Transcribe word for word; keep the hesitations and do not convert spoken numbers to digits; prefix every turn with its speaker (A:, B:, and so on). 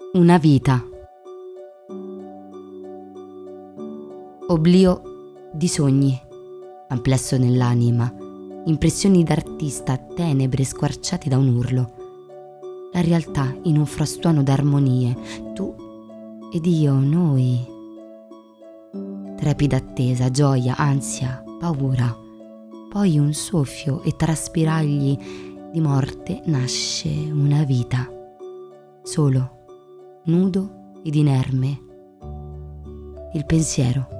A: Una vita. Oblio di sogni, amplesso nell'anima, impressioni d'artista, tenebre squarciati da un urlo. La realtà in un frastuono d'armonie, tu ed io, noi. Trepida attesa, gioia, ansia, paura. Poi un soffio e tra spiragli di morte nasce una vita. Solo, nudo ed inerme. Il pensiero